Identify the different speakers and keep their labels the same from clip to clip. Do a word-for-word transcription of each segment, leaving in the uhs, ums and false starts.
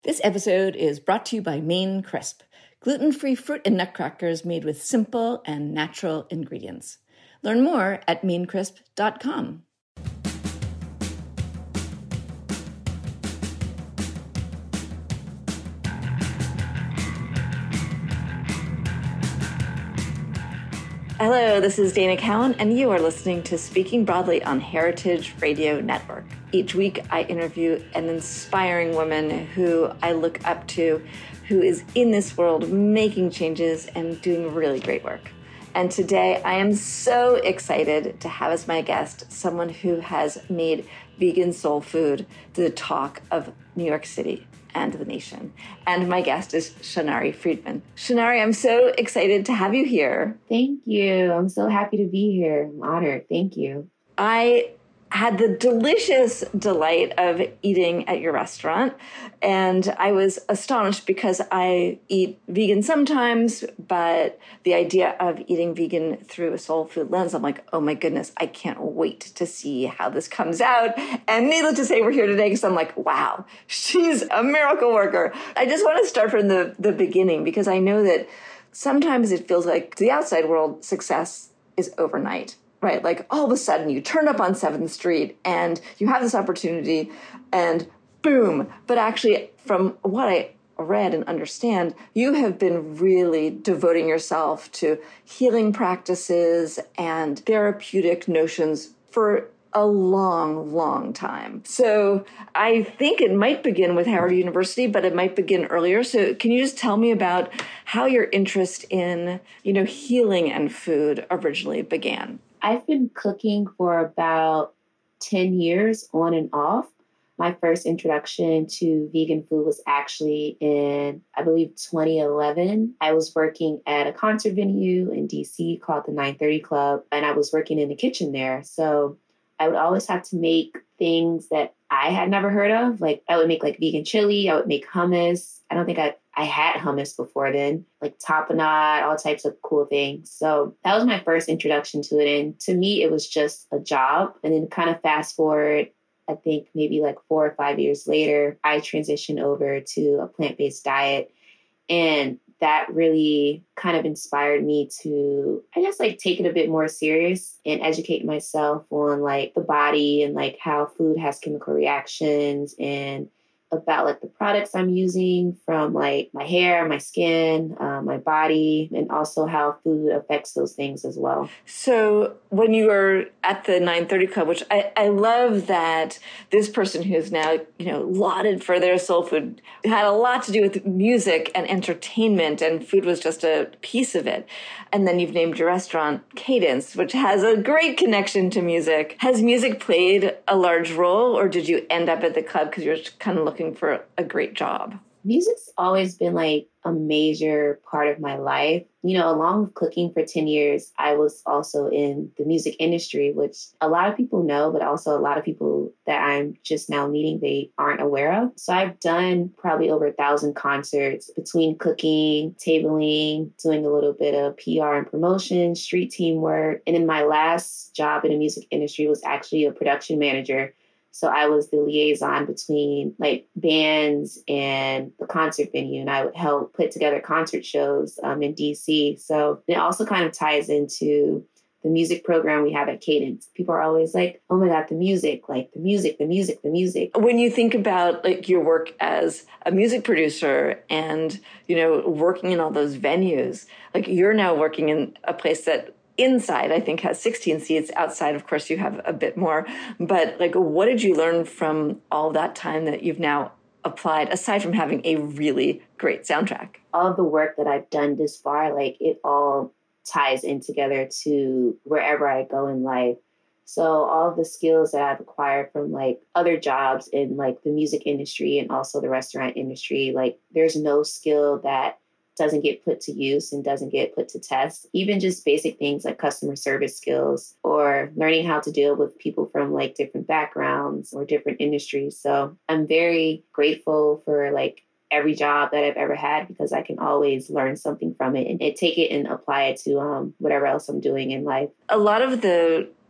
Speaker 1: This episode is brought to you by Maine Crisp, gluten-free fruit and nut crackers made with simple and natural ingredients. Learn more at maine crisp dot com. Hello, this is Dana Cowan, and you are listening to Speaking Broadly on Heritage Radio Network. Each week, I interview an inspiring woman who I look up to, who is in this world making changes and doing really great work. And today, I am so excited to have as my guest someone who has made vegan soul food the talk of New York City and the nation. And my guest is Shanari Friedman. Shanari, I'm so excited to have you here.
Speaker 2: Thank you. I'm so happy to be here. I'm honored. Thank you.
Speaker 1: I had the delicious delight of eating at your restaurant, and I was astonished because I eat vegan sometimes, but the idea of eating vegan through a soul food lens, I'm like, oh my goodness, I can't wait to see how this comes out. And needless to say, we're here today because I'm like, wow, she's a miracle worker. I just want to start from the, the beginning because I know that sometimes it feels like to the outside world, success is overnight. Right, like all of a sudden you turn up on seventh Street and you have this opportunity and boom. But actually, from what I read and understand, you have been really devoting yourself to healing practices and therapeutic notions for a long, long time. So I think it might begin with Howard University, but it might begin earlier. So can you just tell me about how your interest in, you know, healing and food originally began?
Speaker 2: I've been cooking for about ten years on and off. My first introduction to vegan food was actually in, I believe, twenty eleven. I was working at a concert venue in D C called the nine thirty Club, and I was working in the kitchen there. So I would always have to make things that I had never heard of. Like I would make like vegan chili. I would make hummus. I don't think I I had hummus before then, like tapenade, all types of cool things. So that was my first introduction to it. And to me, it was just a job. And then kind of fast forward, I think maybe like four or five years later, I transitioned over to a plant-based diet. And that really kind of inspired me to, I guess, like take it a bit more serious and educate myself on like the body and like how food has chemical reactions and about like the products I'm using from like my hair, my skin, uh, my body, and also how food affects those things as well.
Speaker 1: So when you were at the nine thirty Club, which I, I love that this person who's now, you know, lauded for their soul food had a lot to do with music and entertainment, and food was just a piece of it. And then you've named your restaurant Cadence, which has a great connection to music. Has music played a large role, or did you end up at the club because you're kind of looking for a great job?
Speaker 2: Music's always been like a major part of my life. You know, along with cooking for ten years, I was also in the music industry, which a lot of people know, but also a lot of people that I'm just now meeting, they aren't aware of. So I've done probably over a thousand concerts between cooking, tabling, doing a little bit of P R and promotion, street team work. And then my last job in the music industry was actually a production manager. So I was the liaison between like bands and the concert venue, and I would help put together concert shows um, in D C. So it also kind of ties into the music program we have at Cadence. People are always like, oh my God, the music, like the music, the music, the music.
Speaker 1: When you think about like your work as a music producer and, you know, working in all those venues, like you're now working in a place that inside, I think, has sixteen seats. Outside, of course, you have a bit more. But like, what did you learn from all that time that you've now applied, aside from having a really great soundtrack?
Speaker 2: All of the work that I've done this far, like it all ties in together to wherever I go in life. So all of the skills that I've acquired from like other jobs in like the music industry and also the restaurant industry, like there's no skill that doesn't get put to use and doesn't get put to test. Even just basic things like customer service skills or learning how to deal with people from like different backgrounds or different industries. So I'm very grateful for like every job that I've ever had because I can always learn something from it and, and take it and apply it to um, whatever else I'm doing in life.
Speaker 1: A lot of the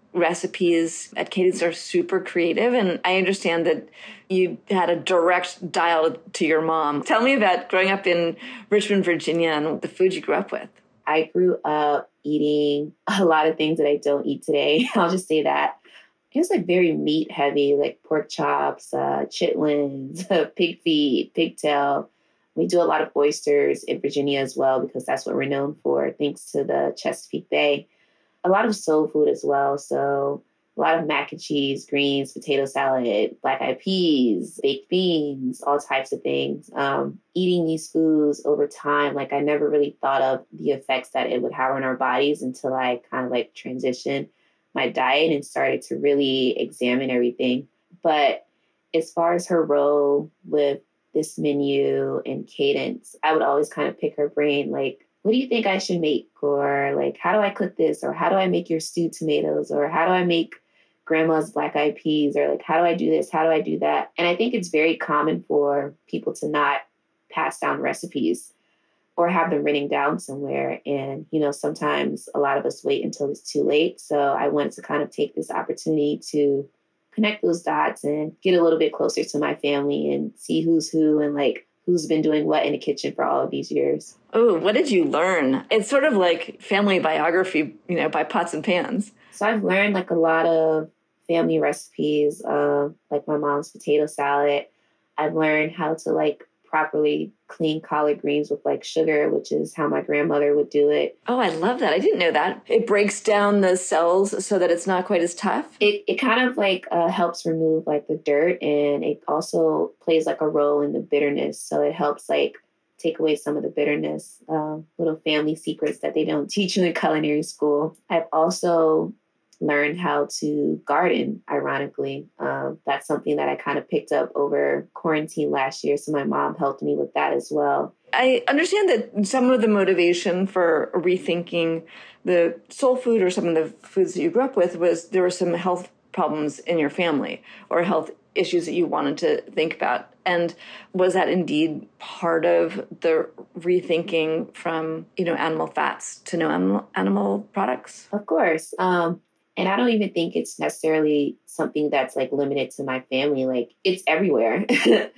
Speaker 1: recipes at Cadence are super creative. And I understand that you had a direct dial to your mom. Tell me about growing up in Richmond, Virginia, and the food you grew up with.
Speaker 2: I grew up eating a lot of things that I don't eat today. I'll just say that. It was like very meat heavy, like pork chops, uh, chitlins, pig feet, pigtail. We do a lot of oysters in Virginia as well, because that's what we're known for, thanks to the Chesapeake Bay. A lot of soul food as well. So a lot of mac and cheese, greens, potato salad, black eyed peas, baked beans, all types of things. Um, eating these foods over time, like I never really thought of the effects that it would have on our bodies until I kind of like transitioned my diet and started to really examine everything. But as far as her role with this menu and Cadence, I would always kind of pick her brain, like, what do you think I should make? Or like, how do I cook this? Or how do I make your stewed tomatoes? Or how do I make grandma's black eyed peas? Or like, how do I do this? How do I do that? And I think it's very common for people to not pass down recipes or have them written down somewhere. And, you know, sometimes a lot of us wait until it's too late. So I wanted to kind of take this opportunity to connect those dots and get a little bit closer to my family and see who's who and like who's been doing what in the kitchen for all of these years.
Speaker 1: Oh, what did you learn? It's sort of like family biography, you know, by pots and pans.
Speaker 2: So I've learned like a lot of family recipes, uh, like my mom's potato salad. I've learned how to like properly clean collard greens with like sugar, which is how my grandmother would do it.
Speaker 1: Oh, I love that. I didn't know that. It breaks down the cells so that it's not quite as tough.
Speaker 2: It it kind of like uh, helps remove like the dirt, and it also plays like a role in the bitterness. So it helps like take away some of the bitterness, um, little family secrets that they don't teach you in culinary school. I've also learned how to garden, ironically. Um, that's something that I kind of picked up over quarantine last year. So my mom helped me with that as well.
Speaker 1: I understand that some of the motivation for rethinking the soul food or some of the foods that you grew up with was there were some health problems in your family or health issues that you wanted to think about. And was that indeed part of the rethinking from, you know, animal fats to no animal, animal products?
Speaker 2: Of course. Um, And I don't even think it's necessarily something that's like limited to my family. Like it's everywhere.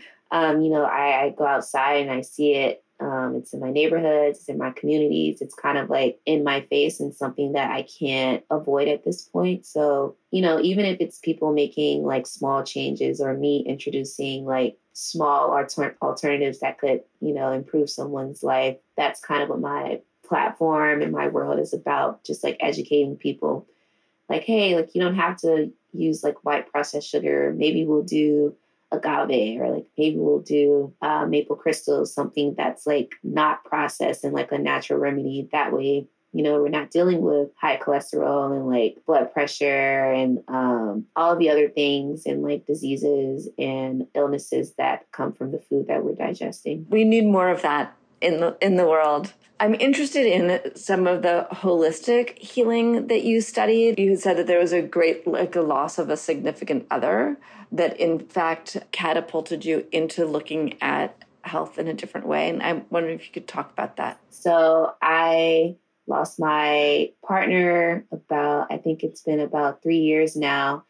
Speaker 2: um, you know, I, I go outside and I see it. Um, it's in my neighborhoods, it's in my communities. It's kind of like in my face and something that I can't avoid at this point. So, you know, even if it's people making like small changes or me introducing like small alter- alternatives that could, you know, improve someone's life, that's kind of what my platform and my world is about, just like educating people. Like, hey, like you don't have to use like white processed sugar. Maybe we'll do agave, or like maybe we'll do uh, maple crystals, something that's like not processed and like a natural remedy. That way, you know, we're not dealing with high cholesterol and like blood pressure and um, all of the other things and like diseases and illnesses that come from the food that we're digesting.
Speaker 1: We need more of that in the in the world. I'm interested in some of the holistic healing that you studied. You said that there was a great, like a loss of a significant other that in fact catapulted you into looking at health in a different way. And I'm wondering if you could talk about that.
Speaker 2: So I lost my partner about, I think it's been about three years now.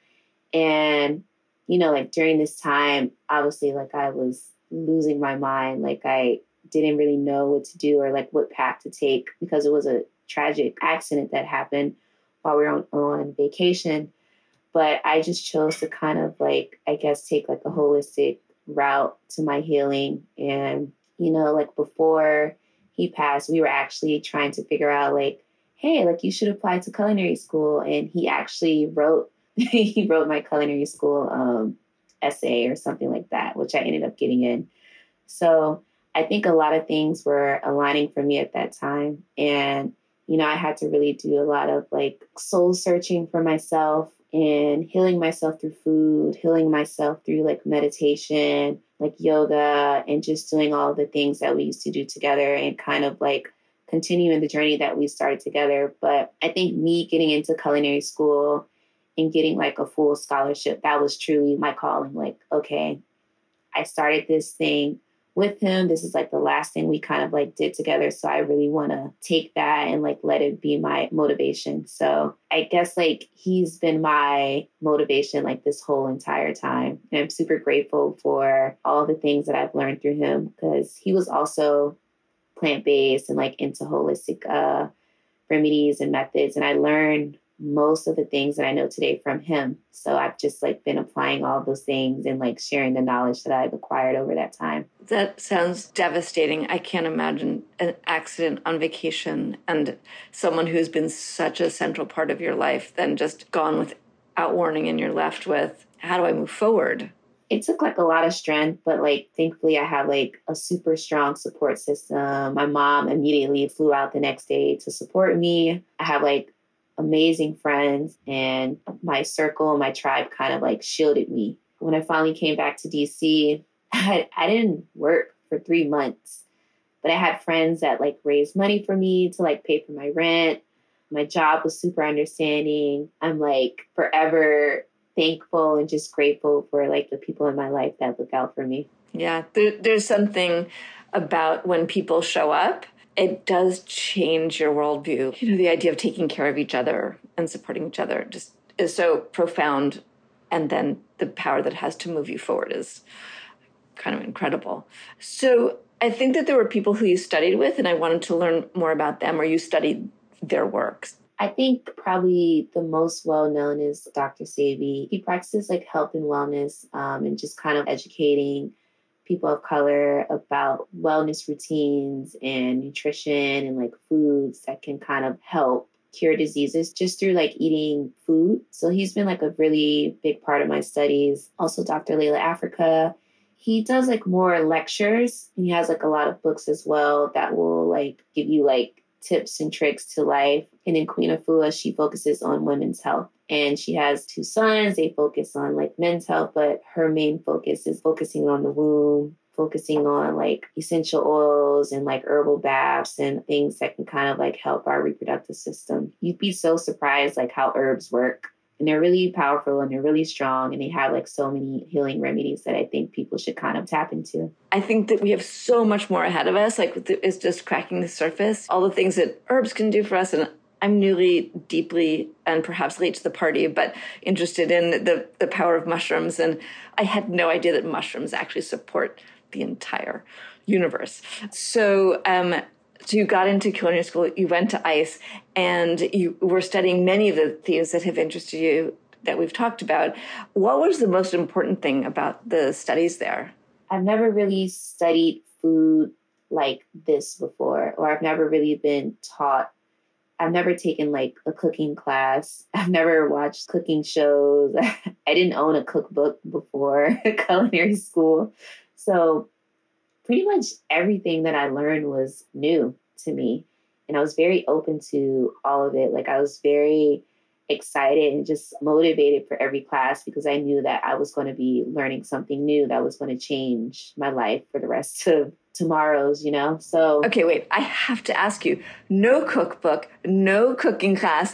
Speaker 2: And, you know, like during this time, obviously like I was losing my mind. Like I didn't really know what to do or like what path to take because it was a tragic accident that happened while we were on, on vacation. But I just chose to kind of like, I guess, take like a holistic route to my healing. And, you know, like before he passed, we were actually trying to figure out like, hey, like you should apply to culinary school. And he actually wrote, he wrote my culinary school um, essay or something like that, which I ended up getting in. So I think a lot of things were aligning for me at that time. And, you know, I had to really do a lot of like soul searching for myself and healing myself through food, healing myself through like meditation, like yoga, and just doing all the things that we used to do together and kind of like continuing the journey that we started together. But I think me getting into culinary school and getting like a full scholarship, that was truly my calling. Like, okay, I started this thing. with him. This is like the last thing we kind of like did together. So I really want to take that and like let it be my motivation. So I guess like he's been my motivation like this whole entire time. And I'm super grateful for all the things that I've learned through him, because he was also plant-based and like into holistic uh, remedies and methods. And I learned most of the things that I know today from him. So I've just like been applying all those things and like sharing the knowledge that I've acquired over that time.
Speaker 1: That sounds devastating. I can't imagine an accident on vacation and someone who's been such a central part of your life then just gone without warning, and you're left with, how do I move forward?
Speaker 2: It took like a lot of strength, but like thankfully I have like a super strong support system. My mom immediately flew out the next day to support me. I have like amazing friends, and my circle, my tribe kind of like shielded me. When I finally came back to D C, I, I didn't work for three months, but I had friends that like raised money for me to like pay for my rent. My job was super understanding. I'm like forever thankful and just grateful for like the people in my life that look out for me.
Speaker 1: Yeah, there, there's something about when people show up, it does change your worldview. You know, the idea of taking care of each other and supporting each other just is so profound. And then the power that it has to move you forward is kind of incredible. So I think that there were people who you studied with, and I wanted to learn more about them, or you studied their works.
Speaker 2: I think probably the most well-known is Doctor Sebi. He practices like health and wellness um, and just kind of educating people of color about wellness routines and nutrition and like foods that can kind of help cure diseases just through like eating food. So he's been like a really big part of my studies. Also, Doctor Layla Africa. He does like more lectures, and he has like a lot of books as well that will like give you like tips and tricks to life. And then Queen Afua, she focuses on women's health. And she has two sons. They focus on like men's health, but her main focus is focusing on the womb, focusing on like essential oils and like herbal baths and things that can kind of like help our reproductive system. You'd be so surprised like how herbs work. And they're really powerful and they're really strong, and they have like so many healing remedies that I think people should kind of tap into.
Speaker 1: I think that we have so much more ahead of us. Like it's just cracking the surface. All the things that herbs can do for us. And I'm newly, deeply, and perhaps late to the party, but interested in the, the power of mushrooms. And I had no idea that mushrooms actually support the entire universe. So, um, So you got into culinary school, you went to I C E, and you were studying many of the themes that have interested you that we've talked about. What was the most important thing about the studies there?
Speaker 2: I've never really studied food like this before, or I've never really been taught. I've never taken like a cooking class. I've never watched cooking shows. I didn't own a cookbook before culinary school. So pretty much everything that I learned was new to me. And I was very open to all of it. Like I was very excited and just motivated for every class, because I knew that I was going to be learning something new that was going to change my life for the rest of tomorrow's, you know? So.
Speaker 1: Okay, wait, I have to ask you, no cookbook, no cooking class,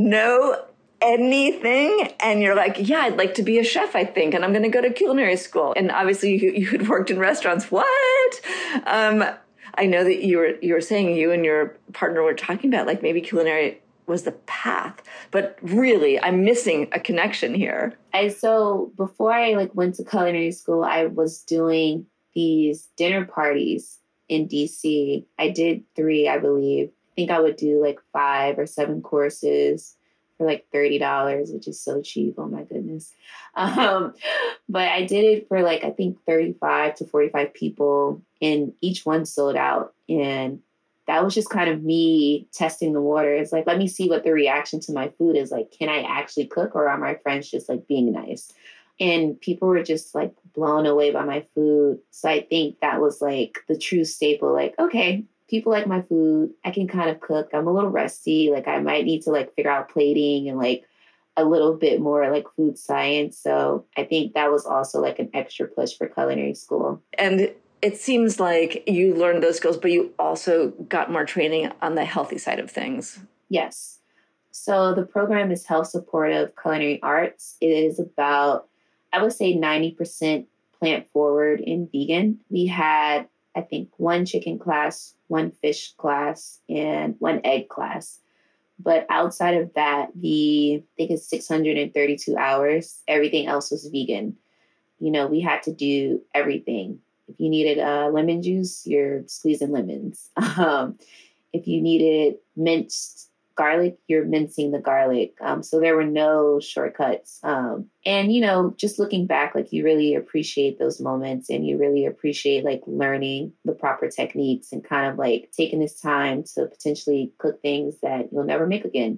Speaker 1: no anything, and you're like, yeah, I'd like to be a chef, I think, and I'm going to go to culinary school. And obviously you, you had worked in restaurants. What? Um, I know that you were you were saying you and your partner were talking about like maybe culinary was the path, but really I'm missing a connection here.
Speaker 2: I so before I like went to culinary school, I was doing these dinner parties in D C. I did three, I believe. I think I would do like five or seven courses for like thirty dollars, which is so cheap. Oh my goodness. Um, but I did it for like, I think thirty-five to forty-five people, and each one sold out. And that was just kind of me testing the water. It's like, let me see what the reaction to my food is. Like, can I actually cook, or are my friends just like being nice? And people were just like blown away by my food. So I think that was like the true staple. Like, okay, people like my food. I can kind of cook. I'm a little rusty. Like I might need to like figure out plating and like a little bit more like food science. So I think that was also like an extra push for culinary school.
Speaker 1: And it seems like you learned those skills, but you also got more training on the healthy side of things.
Speaker 2: Yes. So the program is health supportive culinary arts. It is about, I would say ninety percent plant forward and vegan. We had I think, one chicken class, one fish class, and one egg class. But outside of that, the, I think it's six hundred thirty-two hours, everything else was vegan. You know, we had to do everything. If you needed uh, lemon juice, you're squeezing lemons. Um, if you needed minced garlic, you're mincing the garlic. Um, so there were no shortcuts. Um, and, you know, just looking back, like you really appreciate those moments and you really appreciate like learning the proper techniques and kind of like taking this time to potentially cook things that you'll never make again.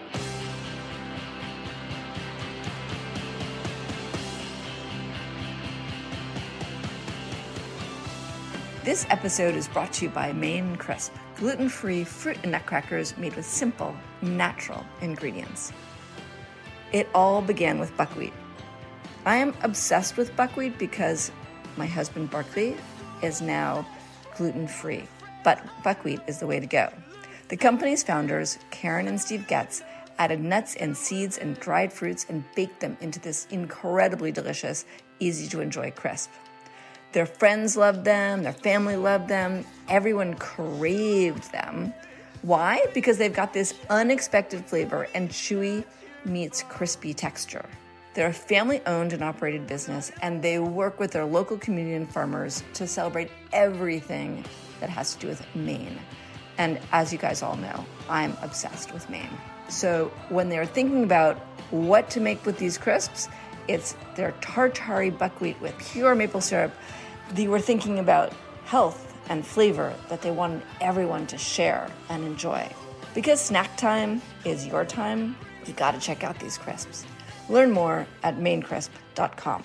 Speaker 1: This episode is brought to you by Maine Crisp, gluten-free fruit and nut crackers made with simple, natural ingredients. It all began with buckwheat. I am obsessed with buckwheat because my husband Barkley is now gluten-free, but buckwheat is the way to go. The company's founders, Karen and Steve Getz, added nuts and seeds and dried fruits and baked them into this incredibly delicious, easy-to-enjoy crisp. Their friends loved them, their family loved them, everyone craved them. Why? Because they've got this unexpected flavor and chewy meets crispy texture. They're a family-owned and operated business, and they work with their local community and farmers to celebrate everything that has to do with Maine. And as you guys all know, I'm obsessed with Maine. So when they're thinking about what to make with these crisps, it's their tartary buckwheat with pure maple syrup. They were thinking about health and flavor that they wanted everyone to share and enjoy. Because snack time is your time, you gotta check out these crisps. Learn more at maine crisp dot com.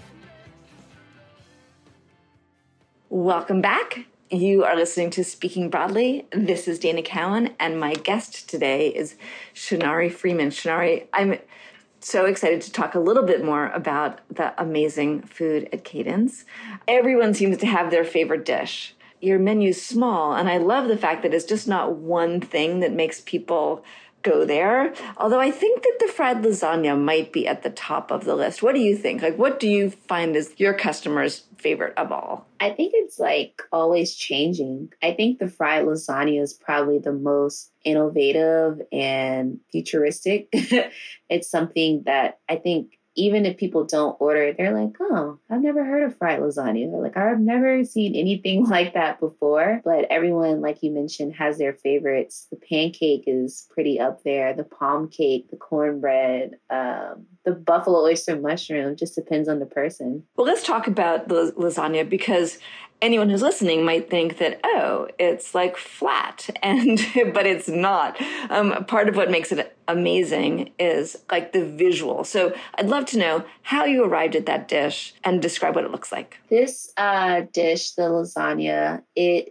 Speaker 1: Welcome back. You are listening to Speaking Broadly. This is Dana Cowan, and my guest today is Shanari Freeman. Shanari, I'm so excited to talk a little bit more about the amazing food at Cadence. Everyone seems to have their favorite dish. Your menu's small, and I love the fact that it's just not one thing that makes people go there. Although I think that the fried lasagna might be at the top of the list. What do you think? Like, what do you find is your customer's favorite of all?
Speaker 2: I think it's like always changing. I think the fried lasagna is probably the most innovative and futuristic. It's something that I think even if people don't order it, they're like, oh, I've never heard of fried lasagna. Or like, I've never seen anything like that before. But everyone, like you mentioned, has their favorites. The pancake is pretty up there. The palm cake, the cornbread, um, the buffalo oyster mushroom, just depends on the person.
Speaker 1: Well, let's talk about the lasagna because anyone who's listening might think that, oh, it's like flat, and but it's not. Um, part of what makes it amazing is like the visual. So I'd love to know how you arrived at that dish and describe what it looks like.
Speaker 2: This uh, dish, the lasagna, it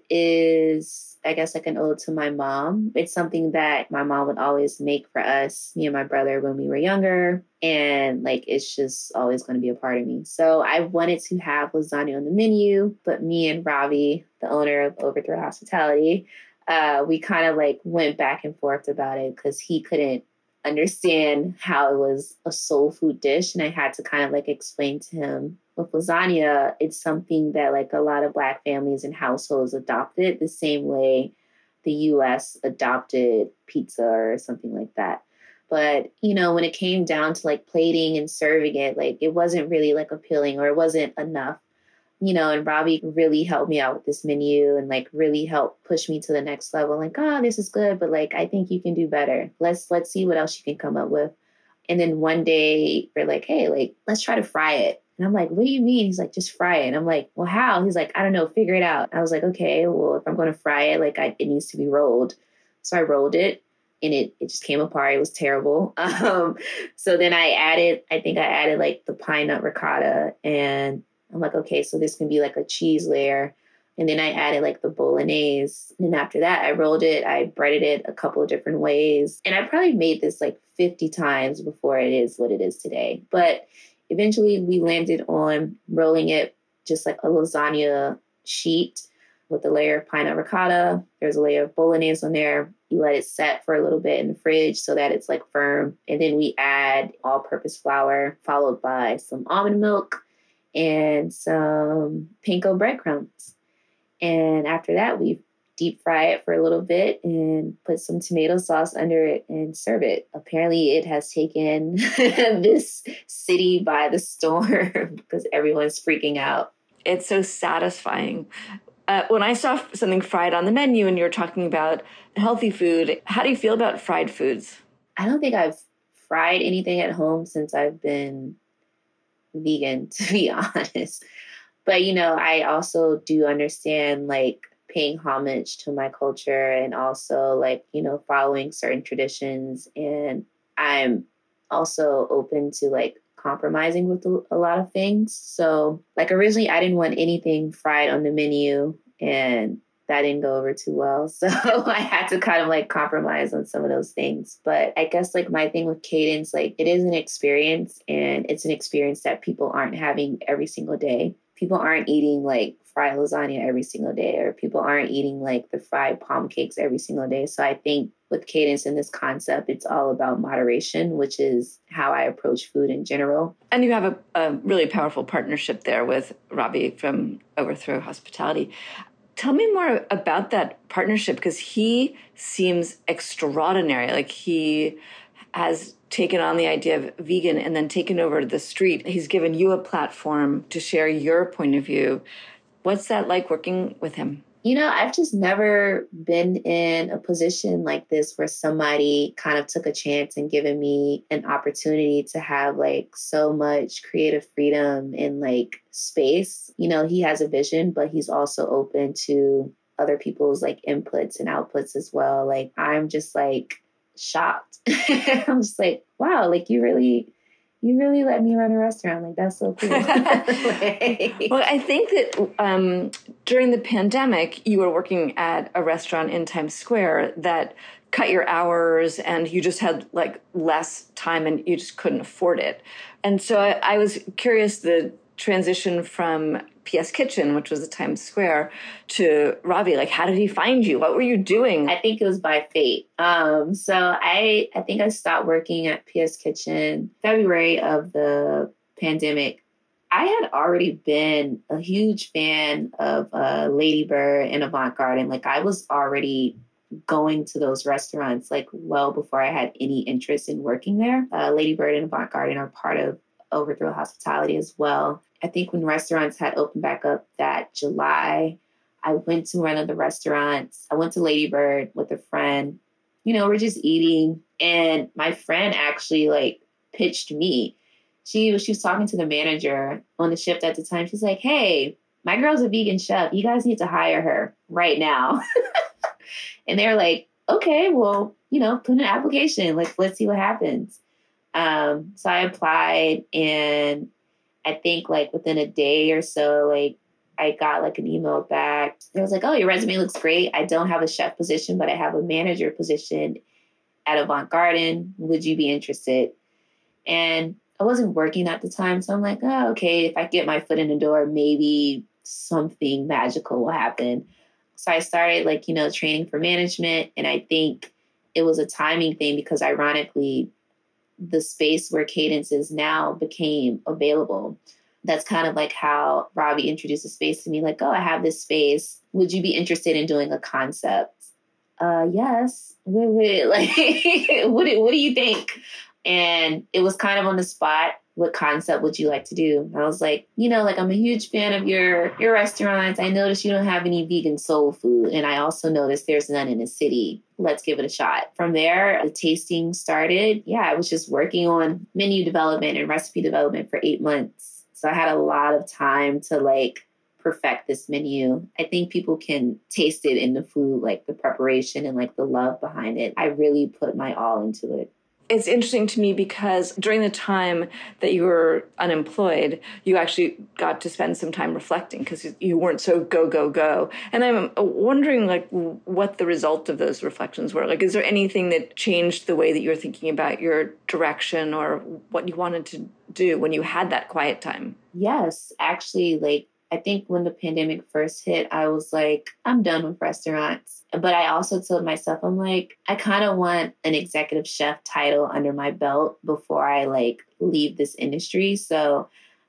Speaker 2: is, I guess, like an ode to my mom. It's something that my mom would always make for us, me and my brother, when we were younger. And like, it's just always going to be a part of me. So I wanted to have lasagna on the menu, but me and Ravi, the owner of Overthrow Hospitality, uh, we kind of like went back and forth about it because he couldn't understand how it was a soul food dish. And I had to kind of like explain to him with lasagna, it's something that like a lot of Black families and households adopted the same way the U S adopted pizza or something like that. But, you know, when it came down to like plating and serving it, like it wasn't really like appealing or it wasn't enough, you know, and Robbie really helped me out with this menu and like really helped push me to the next level. Like, oh, this is good, but like, I think you can do better. Let's, let's see what else you can come up with. And then one day we're like, hey, like, let's try to fry it. And I'm like, what do you mean? He's like, just fry it. And I'm like, well, how? He's like, I don't know, figure it out. I was like, okay, well, if I'm going to fry it, like I, it needs to be rolled. So I rolled it. And it, it just came apart. It was terrible. Um, so then I added, I think I added like the pine nut ricotta. And I'm like, okay, so this can be like a cheese layer. And then I added like the bolognese. And then after that, I rolled it. I breaded it a couple of different ways. And I probably made this like fifty times before it is what it is today. But eventually we landed on rolling it just like a lasagna sheet with a layer of pine nut ricotta. There's a layer of bolognese on there. You let it set for a little bit in the fridge so that it's like firm. And then we add all-purpose flour followed by some almond milk and some panko breadcrumbs. And after that, we deep fry it for a little bit and put some tomato sauce under it and serve it. Apparently, it has taken this city by the storm because everyone's freaking out.
Speaker 1: It's so satisfying. Uh, when I saw something fried on the menu and you're talking about healthy food, how do you feel about fried foods?
Speaker 2: I don't think I've fried anything at home since I've been vegan, to be honest. But, you know, I also do understand, like, paying homage to my culture and also, like, you know, following certain traditions. And I'm also open to, like, compromising with a lot of things. So, like, originally I didn't want anything fried on the menu, and that didn't go over too well. So I had to kind of like compromise on some of those things. But I guess like my thing with Cadence, like it is an experience, and it's an experience that people aren't having every single day. People aren't eating like fried lasagna every single day, or people aren't eating like the fried palm cakes every single day. So I think with Cadence and this concept, it's all about moderation, which is how I approach food in general.
Speaker 1: And you have a, a really powerful partnership there with Ravi from Overthrow Hospitality. Tell me more about that partnership, because he seems extraordinary. Like he has taken on the idea of vegan and then taken over the street. He's given you a platform to share your point of view. What's that like working with him?
Speaker 2: You know, I've just never been in a position like this where somebody kind of took a chance and given me an opportunity to have like so much creative freedom and like space. You know, he has a vision, but he's also open to other people's like inputs and outputs as well. Like, I'm just like shocked. I'm just like, wow, like you really... You really let me run a restaurant. Like, that's so cool.
Speaker 1: Well, I think that um, during the pandemic, you were working at a restaurant in Times Square that cut your hours and you just had like less time and you just couldn't afford it. And so I, I was curious, the transition from P S Kitchen, which was at Times Square, to Ravi, like, how did he find you? What were you doing?
Speaker 2: I think it was by fate. Um, so I, I think I stopped working at P S Kitchen February of the pandemic. I had already been a huge fan of uh, Lady Bird and Avant Garden. Like, I was already going to those restaurants, like, well before I had any interest in working there. Uh, Lady Bird and Avant Garden are part of Overthrow Hospitality as well. I think when restaurants had opened back up that July, I went to one of the restaurants. I went to Lady Bird with a friend. You know, we're just eating. And my friend actually like pitched me. She was, she was talking to the manager on the shift at the time. She's like, hey, my girl's a vegan chef. You guys need to hire her right now. And they're like, okay, well, you know, put in an application. Like, let's see what happens. Um, so I applied, and I think like within a day or so, like I got like an email back. It was like, oh, your resume looks great. I don't have a chef position, but I have a manager position at Avant Garden. Would you be interested? And I wasn't working at the time. So I'm like, oh, okay, if I get my foot in the door, maybe something magical will happen. So I started like, you know, training for management. And I think it was a timing thing because ironically, the space where Cadence is now became available. That's kind of like how Ravi introduced the space to me. Like, oh, I have this space. Would you be interested in doing a concept? Uh, yes. Wait, wait, like, what, do, what do you think? And it was kind of on the spot. What concept would you like to do? I was like, you know, like I'm a huge fan of your, your restaurants. I noticed you don't have any vegan soul food. And I also noticed there's none in the city. Let's give it a shot. From there, the tasting started. Yeah, I was just working on menu development and recipe development for eight months. So I had a lot of time to like perfect this menu. I think people can taste it in the food, like the preparation and like the love behind it. I really put my all into it.
Speaker 1: It's interesting to me because during the time that you were unemployed, you actually got to spend some time reflecting because you weren't so go, go, go. And I'm wondering, like, what the result of those reflections were. Like, is there anything that changed the way that you were thinking about your direction or what you wanted to do when you had that quiet time?
Speaker 2: Yes, actually, like, I think when the pandemic first hit, I was like, I'm done with restaurants. But I also told myself, I'm like, I kind of want an executive chef title under my belt before I like leave this industry. So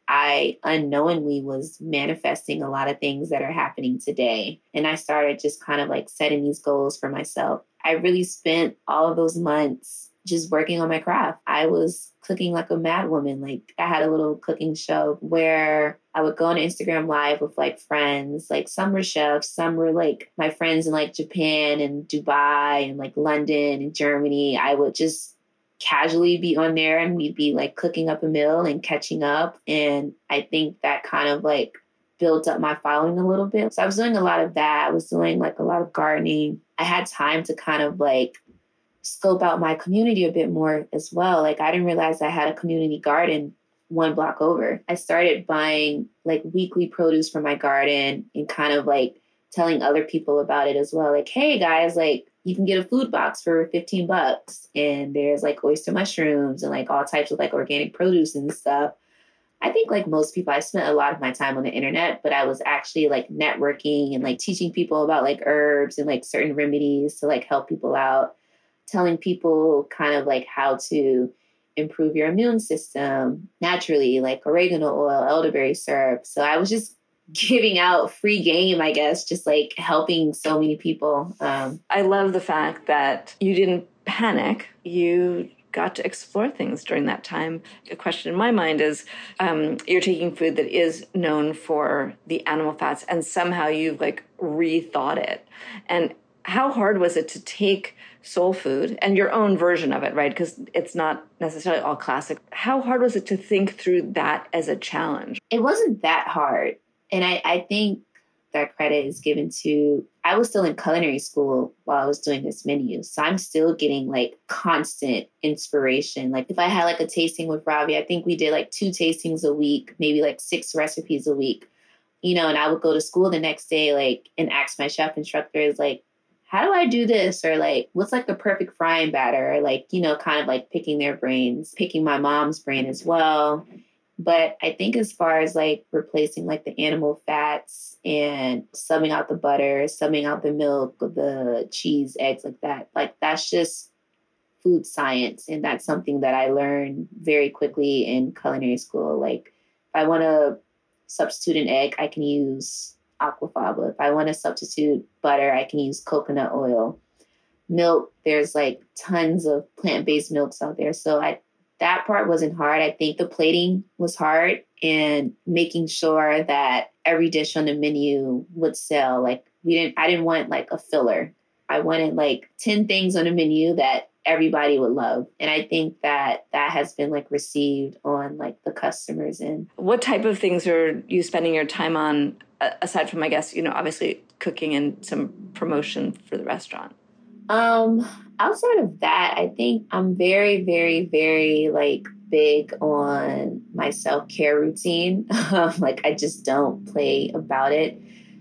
Speaker 2: I unknowingly was manifesting a lot of things that are happening today. And I started just kind of like setting these goals for myself. I really spent all of those months just working on my craft. I was cooking like a mad woman. Like I had a little cooking show where I would go on Instagram Live with like friends. Like some were chefs, some were like my friends in like Japan and Dubai and like London and Germany. I would just casually be on there and we'd be like cooking up a meal and catching up. And I think that kind of like built up my following a little bit. So I was doing a lot of that. I was doing like a lot of gardening. I had time to kind of like scope out my community a bit more as well. Like I didn't realize I had a community garden one block over. I started buying like weekly produce from my garden and kind of like telling other people about it as well. Like, hey guys, like you can get a food box for fifteen bucks and there's like oyster mushrooms and like all types of like organic produce and stuff. I think like most people, I spent a lot of my time on the internet, but I was actually like networking and like teaching people about like herbs and like certain remedies to like help people out, telling people kind of like how to improve your immune system naturally, like oregano oil, elderberry syrup. So I was just giving out free game, I guess, just like helping so many people. Um,
Speaker 1: I love the fact that you didn't panic. You got to explore things during that time. A question in my mind is, um, you're taking food that is known for the animal fats and somehow you've like rethought it. And how hard was it to take soul food and your own version of it, right? Because it's not necessarily all classic. How hard was it to think through that as a challenge?
Speaker 2: It wasn't that hard. And I, I think that credit is given to, I was still in culinary school while I was doing this menu. So I'm still getting like constant inspiration. Like if I had like a tasting with Ravi, I think we did like two tastings a week, maybe like six recipes a week, you know, and I would go to school the next day, like, and ask my chef instructors, like, how do I do this? Or like, what's like the perfect frying batter? Or like, you know, kind of like picking their brains, picking my mom's brain as well. But I think as far as like replacing like the animal fats and subbing out the butter, subbing out the milk, the cheese, eggs, like that, like that's just food science. And that's something that I learned very quickly in culinary school. Like if I want to substitute an egg, I can use aquafaba. If I want to substitute butter, I can use coconut oil. Milk, there's like tons of plant-based milks out there. So I that part wasn't hard. I think the plating was hard and making sure that every dish on the menu would sell. Like we didn't, I didn't want like a filler. I wanted like ten things on the menu that everybody would love. And I think that that has been like received on like the customers end.
Speaker 1: What type of things are you spending your time on aside from, I guess, you know, obviously cooking and some promotion for the restaurant?
Speaker 2: Um, outside of that, I think I'm very, very, very like big on my self-care routine. Like I just don't play about it.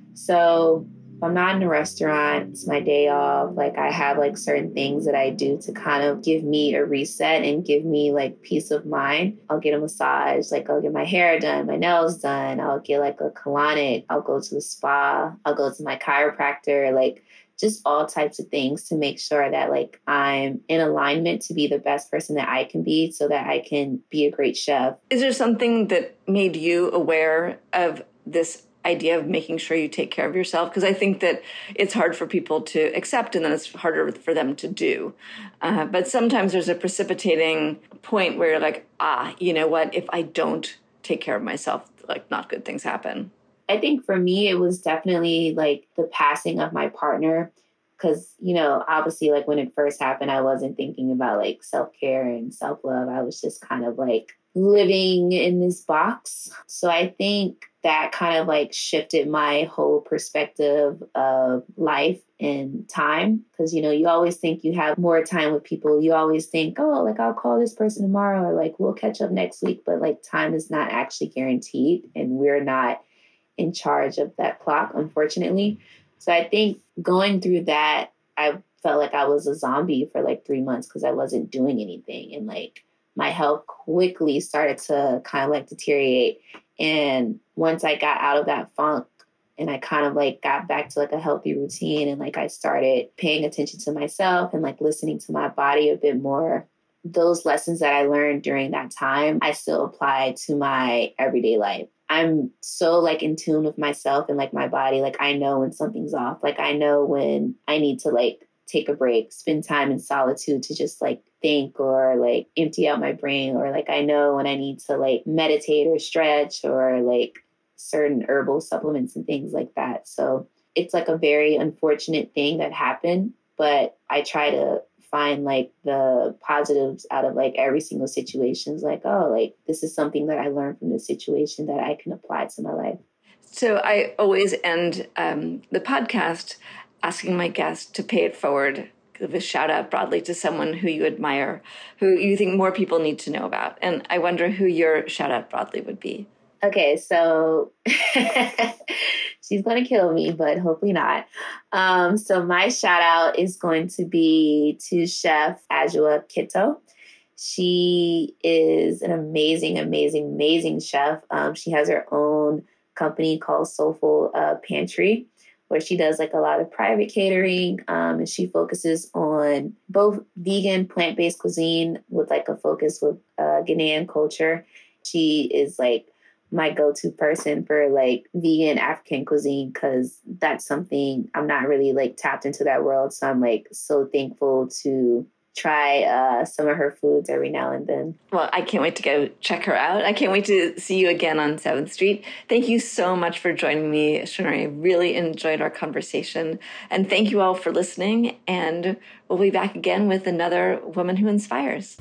Speaker 2: So if I'm not in a restaurant, it's my day off. Like I have like certain things that I do to kind of give me a reset and give me like peace of mind. I'll get a massage, like I'll get my hair done, my nails done. I'll get like a colonic. I'll go to the spa. I'll go to my chiropractor. Like just all types of things to make sure that like I'm in alignment to be the best person that I can be so that I can be a great chef.
Speaker 1: Is there something that made you aware of this idea of making sure you take care of yourself? Because I think that it's hard for people to accept and then it's harder for them to do. Uh, but sometimes there's a precipitating point where you're like, ah, you know what? If I don't take care of myself, like not good things happen.
Speaker 2: I think for me, it was definitely like the passing of my partner. Because, you know, obviously, like when it first happened, I wasn't thinking about like self-care and self-love. I was just kind of like living in this box. So I think that kind of like shifted my whole perspective of life and time. Because, you know, you always think you have more time with people. You always think, oh, like I'll call this person tomorrow or like we'll catch up next week. But like time is not actually guaranteed and we're not in charge of that clock, unfortunately. So I think going through that, I felt like I was a zombie for like three months because I wasn't doing anything. And like my health quickly started to kind of like deteriorate. And once I got out of that funk and I kind of like got back to like a healthy routine and like I started paying attention to myself and like listening to my body a bit more, those lessons that I learned during that time, I still apply to my everyday life. I'm so like in tune with myself and like my body. Like I know when something's off. Like I know when I need to like take a break, spend time in solitude to just like think or like empty out my brain. Or like I know when I need to like meditate or stretch or like certain herbal supplements and things like that. So it's like a very unfortunate thing that happened, but I try to find like the positives out of like every single situation. It's like, oh, like this is something that I learned from this situation that I can apply to my life.
Speaker 1: So I always end um, the podcast asking my guests to pay it forward, give a shout out broadly to someone who you admire, who you think more people need to know about. And I wonder who your shout out broadly would be.
Speaker 2: Okay, so she's going to kill me, but hopefully not. Um, so my shout out is going to be to Chef Adjoa Kitto. She is an amazing, amazing, amazing chef. Um, she has her own company called Soulful uh, Pantry, where she does like a lot of private catering. Um, and she focuses on both vegan, plant-based cuisine with like a focus with uh, Ghanaian culture. She is like my go-to person for like vegan African cuisine, because that's something I'm not really like tapped into that world. So I'm like so thankful to try uh, some of her foods every now and then.
Speaker 1: Well, I can't wait to go check her out. I can't wait to see you again on seventh Street. Thank you so much for joining me, Shunari. I really enjoyed our conversation. And thank you all for listening. And we'll be back again with another Woman Who Inspires.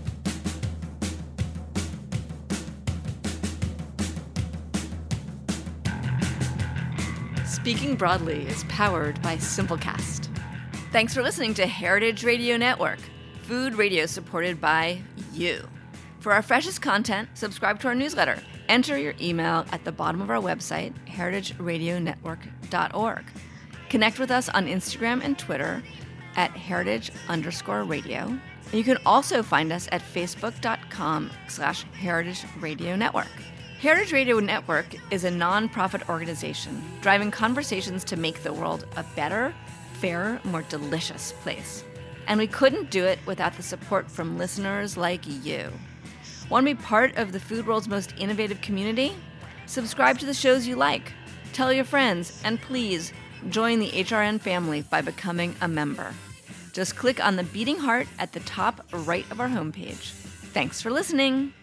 Speaker 3: Speaking Broadly is powered by Simplecast. Thanks for listening to Heritage Radio Network, food radio supported by you. For our freshest content, subscribe to our newsletter. Enter your email at the bottom of our website, heritage radio network dot org. Connect with us on Instagram and Twitter at heritage underscore radio. And you can also find us at facebook.com slash heritage radio network. Heritage Radio Network is a nonprofit organization driving conversations to make the world a better, fairer, more delicious place. And we couldn't do it without the support from listeners like you. Want to be part of the food world's most innovative community? Subscribe to the shows you like, tell your friends, and please join the H R N family by becoming a member. Just click on the beating heart at the top right of our homepage. Thanks for listening.